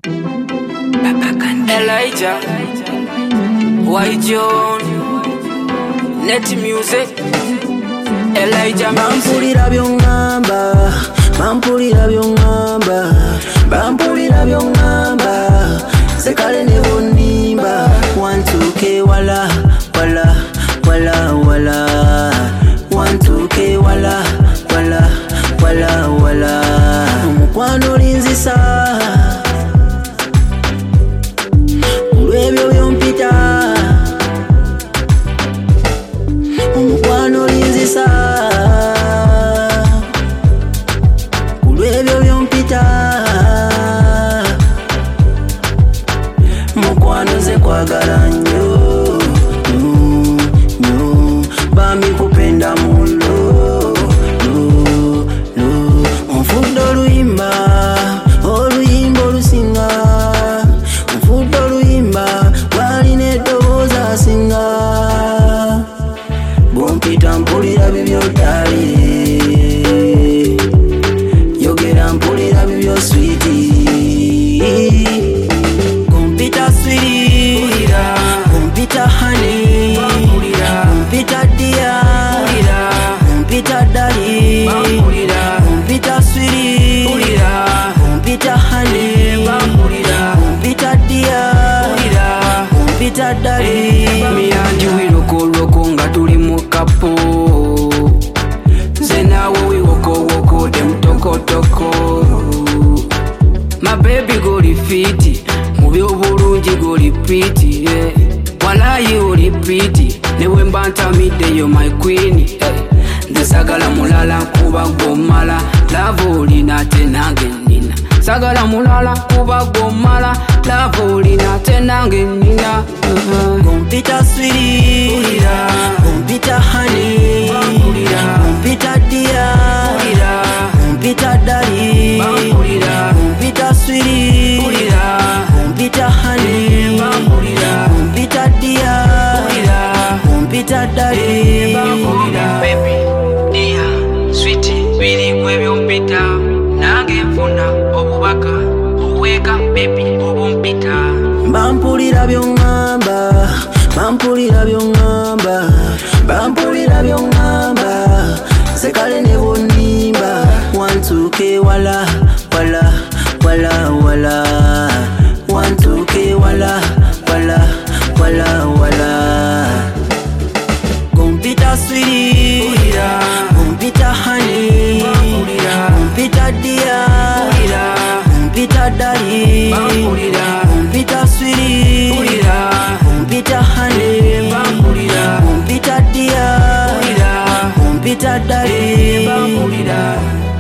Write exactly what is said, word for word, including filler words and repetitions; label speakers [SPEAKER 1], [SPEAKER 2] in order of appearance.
[SPEAKER 1] Elijah, White John, Net Music, Elijah
[SPEAKER 2] Mampulira byongamba, mampulira byongamba, mampulira byongamba, sekale ne bonimba, wantuke wala, wala, wala, wala, wantuke wala, wala, wala, wala, omukwano linzisa. Kulwebyo byompita omukwano linzisa kulwebyo byompita mukwano ze kwagala nnyo nnyo bami kupenda mulo lo lo onfudde oluyimba oluyimba olusinga onfudde oluyimba lwalina eddoboozi asinga bompita mpulira bibyo ddali yogera mpulira bibyo switi kompita switi kompita hani kompita dia kompita dali kompita switi kompita hani kompita dia kompita dali
[SPEAKER 1] Miyanji wiloko loko nga tuli mu kapo Nze naawe wiwoko woko dem toko toko My baby goli fiti Mubi obulungi goli pretty yeah. Walayi oli pretty Newe mba ntamidde yo my queen yeah. Nze sagala mulala kuba gomala Love olina te nange nina Sagala mulala kuba gomala Love olina te nange nina uh-huh.
[SPEAKER 2] Kompita switi kompita hani kompita dia kompita dali kompita switi kompita hani kompita dia kompita dali
[SPEAKER 1] Baby, dear, sweetie, biri kwe byompita Nange nfuna obubaka Uweka, baby, obumpita
[SPEAKER 2] Bampulira byongamba, bampulira byongamba, bampulira byongamba, sekale ne bonimba, wantuke wala, wala, wala, wala, wantuke wala, wala, wala, wala. Kompita switi, kompita hani, kompita dia, kompita dali, kompita switi, kompita hani, kompita dia, kompita dali.